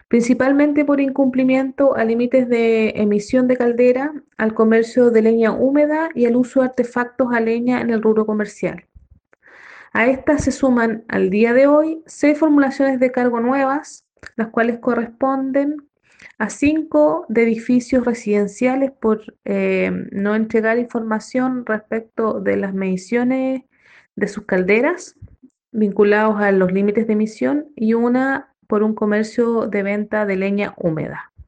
principalmente por incumplimiento a límites de emisión de caldera, al comercio de leña húmeda y al uso de artefactos a leña en el rubro comercial. A estas se suman al día de hoy 6 formulaciones de cargo nuevas, las cuales corresponden a 5 de edificios residenciales por no entregar información respecto de las mediciones de sus calderas vinculados a los límites de emisión y una por un comercio de venta de leña húmeda.